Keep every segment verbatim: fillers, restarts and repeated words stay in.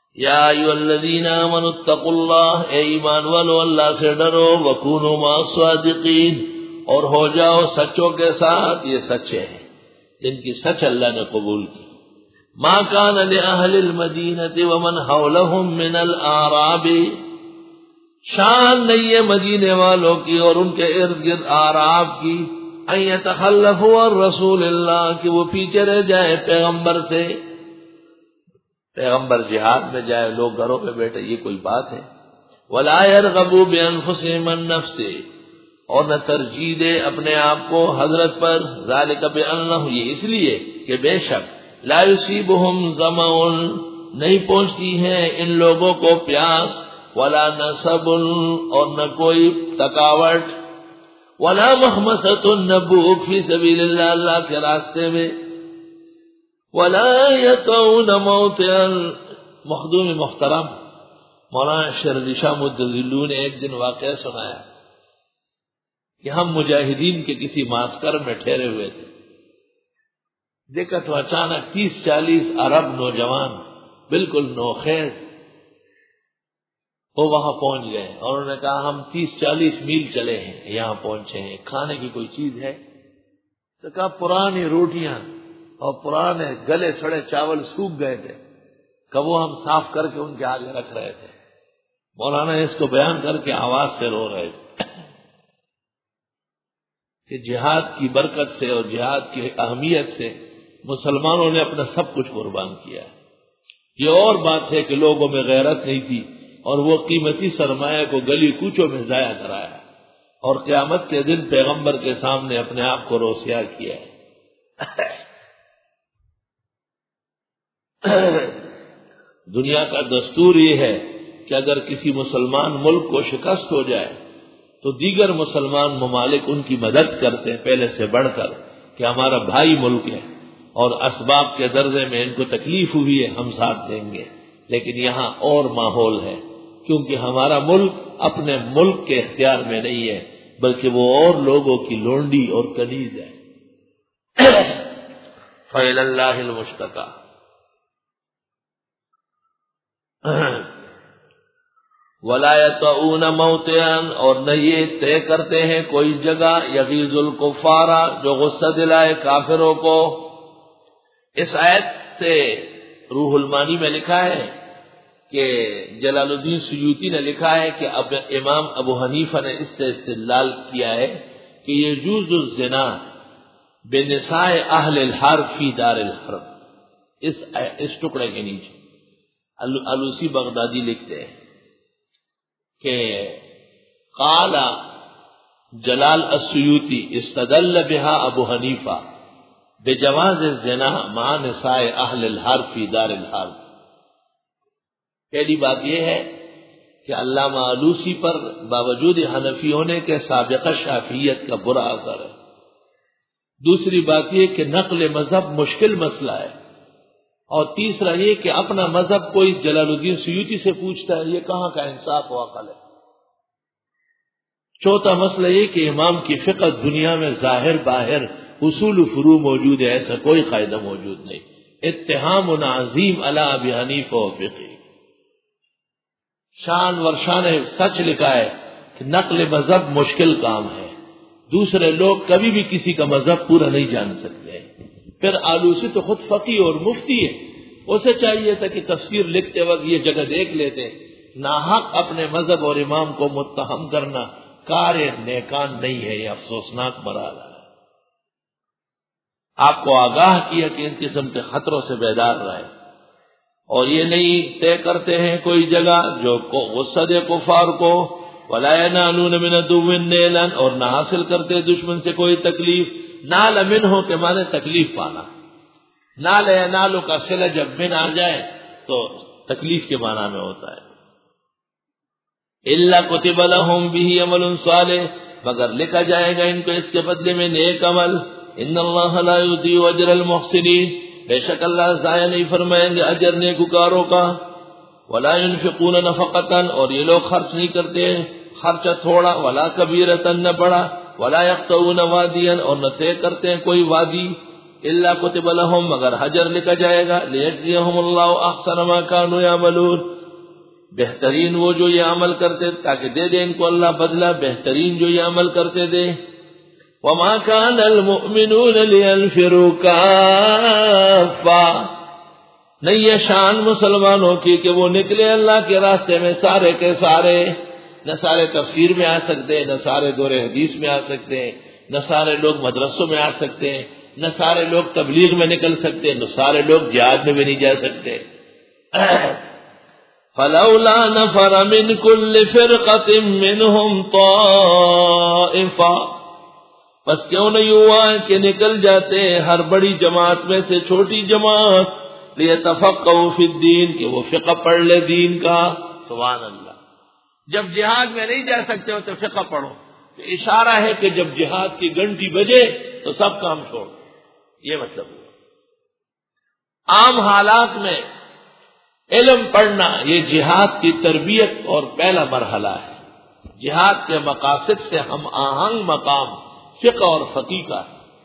یا ایھا الذین آمنوا اتقوا اللہ، اے ایمان والو اللہ سے ڈرو، وکونوا مع الصادقین، اور ہو جاؤ سچوں کے ساتھ، یہ سچے ہیں جن کی سچ اللہ نے قبول کی۔ ما کان لأہل المدینۃ ومن حولہم من الأعراب، شان نہیں ہے مدینے والوں کی اور ان کے ارد گرد اعراب کی، ان یتخلفوا عن رسول اللہ، کہ وہ پیچھے رہ جائے پیغمبر سے، پیغمبر جہاد میں جائے لوگ گھروں پہ بیٹھے، یہ کوئی بات ہے؟ ولا يرغبوا بانفسهم عن نفسه، اور نہ ترجیح دے اپنے آپ کو حضرت پر، ذالک بانہ، یہ اس لیے کہ بے شک لا یصیبہم ظمأ، نہیں پہنچتی ہے ان لوگوں کو پیاس، ولا نصب، اور نہ کوئی تھکاوٹ، ولا مخمصۃ، نہ بھوک فی سبیل اللہ، اللہ کے راستے میں، ولا یطعون موطئا، مخدوم محترم مولانا شیر علی شاہ مدظلو نے ایک دن واقعہ سنایا کہ ہم مجاہدین کے کسی معسکر میں ٹھہرے ہوئے تھے، دیکھا تو اچانک تیس چالیس عرب نوجوان بالکل نوخیز وہ وہاں پہنچ گئے، اور انہوں نے کہا ہم تیس چالیس میل چلے ہیں، یہاں پہنچے ہیں، کھانے کی کوئی چیز ہے؟ تو کہا پرانی روٹیاں اور پرانے گلے سڑے چاول سوکھ گئے تھے، کہ وہ ہم صاف کر کے ان کے آگے رکھ رہے تھے۔ مولانا اس کو بیان کر کے آواز سے رو رہے تھے کہ جہاد کی برکت سے اور جہاد کی اہمیت سے مسلمانوں نے اپنا سب کچھ قربان کیا۔ یہ اور بات ہے کہ لوگوں میں غیرت نہیں تھی اور وہ قیمتی سرمایہ کو گلی کوچوں میں ضائع کرایا، اور قیامت کے دن پیغمبر کے سامنے اپنے آپ کو روسیا کیا ہے۔ دنیا کا دستور یہ ہے کہ اگر کسی مسلمان ملک کو شکست ہو جائے تو دیگر مسلمان ممالک ان کی مدد کرتے ہیں پہلے سے بڑھ کر، کہ ہمارا بھائی ملک ہے اور اسباب کے درجے میں ان کو تکلیف ہوئی ہے، ہم ساتھ دیں گے۔ لیکن یہاں اور ماحول ہے، کیونکہ ہمارا ملک اپنے ملک کے اختیار میں نہیں ہے بلکہ وہ اور لوگوں کی لونڈی اور کنیز ہے۔ فَإِلَى اللَّهِ الْمُشْتَكَى، وَلَا يَطَئُونَ مَوْطِئًا، اور نہ یہ طے کرتے ہیں کوئی جگہ، یغیظ الکفار، جو غصہ دلائے کافروں کو۔ اس آیت سے روح المانی میں لکھا ہے کہ جلال الدین سیوطی نے لکھا ہے کہ اب امام ابو حنیفہ نے اس سے استدلال کیا ہے کہ یجوز الزنا بنساء اہل الحرب فی دار الحرب، اس اس ٹکڑے کے نیچے الوسی بغدادی لکھتے ہیں کہ قال جلال السیوطی استدل بها ابو حنیفہ بجواز الزنا مع نساء اہل الحرب فی دار الحرب۔ پہلی بات یہ ہے کہ علامہ الوسی پر باوجود حنفی ہونے کے سابقہ شافعیت کا برا اثر ہے۔ دوسری بات یہ کہ نقل مذہب مشکل مسئلہ ہے، اور تیسرا یہ کہ اپنا مذہب کوئی جلال الدین سیوطی سے پوچھتا ہے، یہ کہاں کا انصاف و عقل ہے۔ چوتھا مسئلہ یہ کہ امام کی فقہ دنیا میں ظاہر باہر اصول و فروع موجود ہے، ایسا کوئی قاعدہ موجود نہیں۔ اتہام عظیم علی ابی حنیفہ و فقہ، شان ورشان سچ لکھا ہے کہ نقل مذہب مشکل کام ہے، دوسرے لوگ کبھی بھی کسی کا مذہب پورا نہیں جان سکتے۔ پھر آلوسی تو خود فقیہ اور مفتی ہے، اسے چاہیے تھا کہ تفسیر لکھتے وقت یہ جگہ دیکھ لیتے۔ ناحق اپنے مذہب اور امام کو متہم کرنا کار نیکان نہیں ہے، یہ افسوسناک مرحلہ ہے۔ آپ کو آگاہ کیا کہ ان قسم کے خطروں سے بیدار رہے، اور یہ نہیں طے کرتے ہیں کوئی جگہ جو غصہ دے کفار کو، وَلَا يَنَالُونَ مِنَ عَدُوٍّ نَيْلًا، اور نہ حاصل کرتے دشمن سے کوئی تکلیف۔ نال من ہو کے معنی تکلیف پانا، نال ینالو کا صلہ جب من آ جائے تو تکلیف کے معنی میں ہوتا ہے۔ إِلَّا كُتِبَ لَهُمْ بِهِ عَمَلٌ صَالِحٌ، مگر لکھا جائے گا ان کو اس کے بدلے میں نیک عمل۔ إِنَّ اللَّهَ لَا يُضِيعُ أَجْرَ الْمُحْسِنِينَ، بے شک اللہ ضائع نہیں فرمائیں گے اجر نیکوکاروں کا۔ وَلَا يُنْفِقُونَ نَفَقَةً، اور یہ لوگ خرچ نہیں کرتے خرچہ تھوڑا، وَلَا كَبِيرَةً، نہ بڑا، وَلَا يَقْطَعُونَ وَادِيًا، اور نہ طے کرتے ہیں کوئی وادی، الا کتب لهم مگر حجر لکھا جائے گا لیجزیہم اللہ احسن ما كانوا يعملون بہترین وہ جو یہ عمل کرتے تاکہ دے دے ان کو اللہ بدلہ بہترین جو یہ عمل کرتے دے وما كان المؤمنون لينفروا كافة نہیں یہ شان مسلمانوں کی کہ وہ نکلے اللہ کے راستے میں سارے کے سارے نہ سارے تفسیر میں آ سکتے نہ سارے دور حدیث میں آ سکتے نہ سارے لوگ مدرسوں میں آ سکتے نہ سارے لوگ تبلیغ میں نکل سکتے نہ سارے لوگ جہاد میں بھی نہیں جا سکتے فلولا نفر من كل فرقة منهم طائفة بس کیوں نہیں ہوا کہ نکل جاتے ہر بڑی جماعت میں سے چھوٹی جماعت لیتفقهوا فی الدین کہ وہ فقہ پڑھ لے دین کا سبحان اللہ جب جہاد میں نہیں جا سکتے ہو تو فقہ پڑھو تو اشارہ ہے کہ جب جہاد کی گھنٹی بجے تو سب کام چھوڑ یہ مطلب ہوا عام حالات میں علم پڑھنا یہ جہاد کی تربیت اور پہلا مرحلہ ہے جہاد کے مقاصد سے ہم آہنگ مقام فقہ اور فقہ کا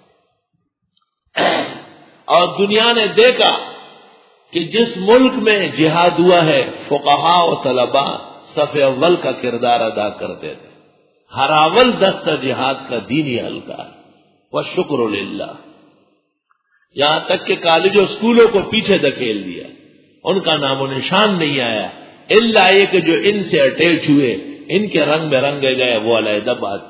ہے اور دنیا نے دیکھا کہ جس ملک میں جہاد ہوا ہے فقہاء و طلباء صف اول کا کردار ادا کرتے تھے ہر اول دستہ جہاد کا دینی حلقہ ہے والشکر للہ یہاں تک کہ کالج و اسکولوں کو پیچھے دھکیل دیا ان کا نام و نشان نہیں آیا الا یہ کہ جو ان سے اٹیچ ہوئے ان کے رنگ میں رنگے گئے وہ علیحدہ بات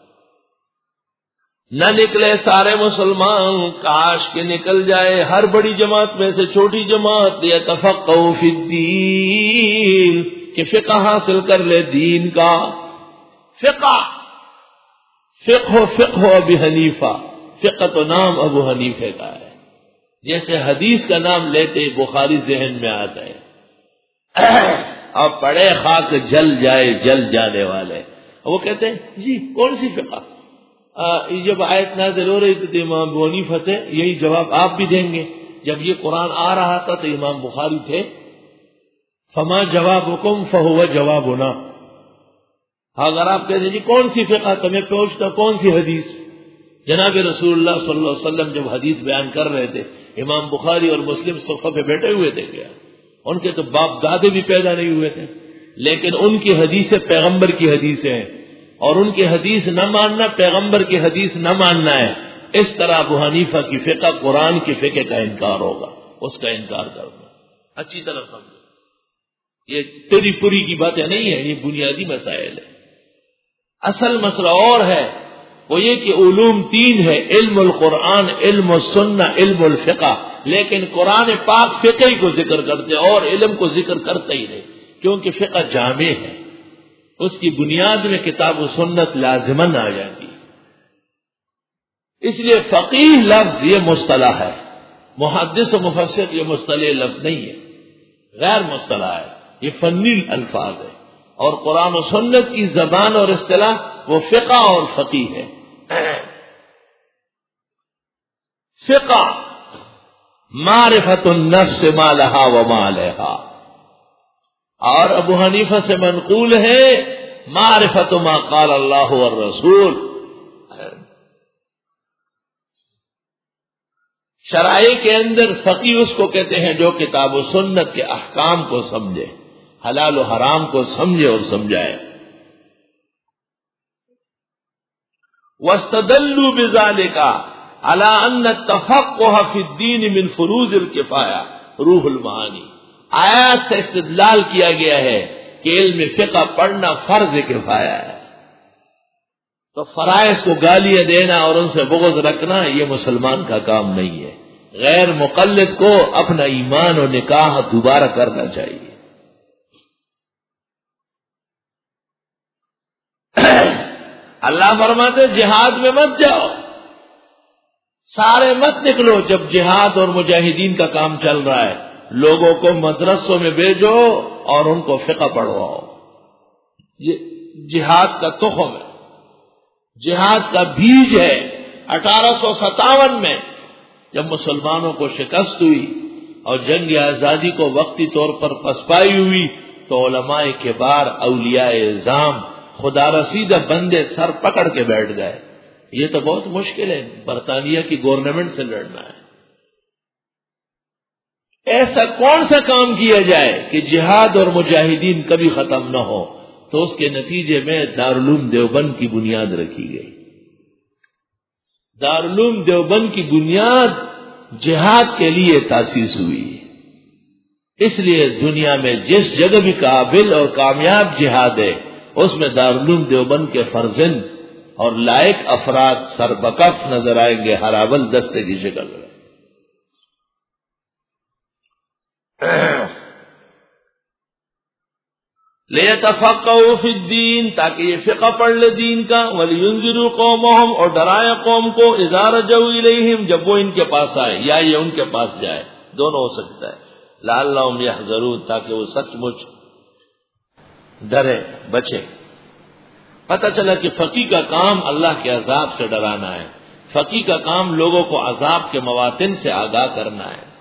نہ نکلے سارے مسلمان کاش کہ نکل جائے ہر بڑی جماعت میں سے چھوٹی جماعت لیتفقهوا فی الدین کہ فقہ حاصل کر لے دین کا فقہ فقہ فقہ ابی حنیفہ فقہ تو نام ابو حنیفہ کا ہے جیسے حدیث کا نام لیتے بخاری ذہن میں آتا ہے اب پڑھے خاک جل جائے جل جانے والے وہ کہتے ہیں جی کون سی فقہ جب آیت نازل ہو رہی تھی امام ابو حنیفہ تھے یہی جواب آپ بھی دیں گے جب یہ قرآن آ رہا تھا تو امام بخاری تھے فما جوابکم فہو جوابنا اگر آپ کہتے ہیں جی کون سی فقہ تو میں پوچھتا کون سی حدیث جناب رسول اللہ صلی اللہ علیہ وسلم جب حدیث بیان کر رہے تھے امام بخاری اور مسلم صفحہ پہ بیٹھے ہوئے تھے کیا ان کے تو باپ دادے بھی پیدا نہیں ہوئے تھے لیکن ان کی حدیثیں پیغمبر کی حدیثیں ہیں اور ان کی حدیث نہ ماننا پیغمبر کی حدیث نہ ماننا ہے اس طرح ابو حنیفہ کی فقہ قرآن کی فقہ کا انکار ہوگا اس کا انکار کرنا اچھی طرح سمجھو یہ تیری پوری کی باتیں نہیں ہیں یہ بنیادی مسائل ہے اصل مسئلہ اور ہے وہ یہ کہ علوم تین ہے علم القرآن علم السنہ علم الفقہ لیکن قرآن پاک فقہ کو ذکر کرتے اور علم کو ذکر کرتا ہی نہیں کیونکہ فقہ جامع ہے اس کی بنیاد میں کتاب و سنت لازمن آ جاتی اس لیے فقیہ لفظ یہ مصطلح ہے محدث و مفسر یہ مصطلح لفظ نہیں ہے غیر مصطلح ہے یہ فنی الفاظ ہے اور قرآن و سنت کی زبان اور اصطلاح وہ فقہ اور فقیہ ہے فقہ معرفت النفس ما لہا و ما علیہا اور ابو حنیفہ سے منقول ہے معرفت ما قال اللہ والرسول شرائع کے اندر فقیہ اس کو کہتے ہیں جو کتاب و سنت کے احکام کو سمجھے حلال و حرام کو سمجھے اور سمجھائے واستدلوا بذلك على ان التفقه في الدين من فروض الكفايه روح المعانی آیات سے استدلال کیا گیا ہے کہ علم فقہ پڑھنا فرض کفایہ ہے تو فرائض کو گالیاں دینا اور ان سے بغض رکھنا یہ مسلمان کا کام نہیں ہے غیر مقلد کو اپنا ایمان اور نکاح دوبارہ کرنا چاہیے اللہ فرماتے جہاد میں مت جاؤ سارے مت نکلو جب جہاد اور مجاہدین کا کام چل رہا ہے لوگوں کو مدرسوں میں بھیجو اور ان کو فقہ پڑھواؤ یہ جہاد کا تخم ہے جہاد کا بیج ہے اٹھارہ سو ستاون میں جب مسلمانوں کو شکست ہوئی اور جنگ آزادی کو وقتی طور پر پسپائی ہوئی تو علماء کبار اولیاء اعظام خدا رسیدہ بندے سر پکڑ کے بیٹھ گئے یہ تو بہت مشکل ہے، برطانیہ کی گورنمنٹ سے لڑنا ہے۔ ایسا کون سا کام کیا جائے کہ جہاد اور مجاہدین کبھی ختم نہ ہو، تو اس کے نتیجے میں دارالعلوم دیوبند کی بنیاد رکھی گئی۔ دارالعلوم دیوبند کی بنیاد جہاد کے لیے تاسیس ہوئی، اس لیے دنیا میں جس جگہ بھی قابل اور کامیاب جہاد ہے اس میں دارالعلوم دیوبند کے فرزند اور لائق افراد سربکف نظر آئیں گے، ہراول دستے کی شکل میں۔ لِيَتَفَقَّهُوا فِي الدِّينِ، تاکہ یہ فقہ پڑھ لے دین کا، وَلِيُنذِرُوا قَوْمَهُمْ، اور ڈرائے قوم کو، اِذَا رَجَعُوا إِلَيْهِمْ، جب وہ ان کے پاس آئے یا یہ ان کے پاس جائے، دونوں ہو سکتا ہے۔ لَعَلَّهُمْ يَحْذَرُونَ، تاکہ وہ سچ مچ ڈرے بچے۔ پتہ چلا کہ فقی کا کام اللہ کے عذاب سے ڈرانا ہے، فقی کا کام لوگوں کو عذاب کے مواطن سے آگاہ کرنا ہے۔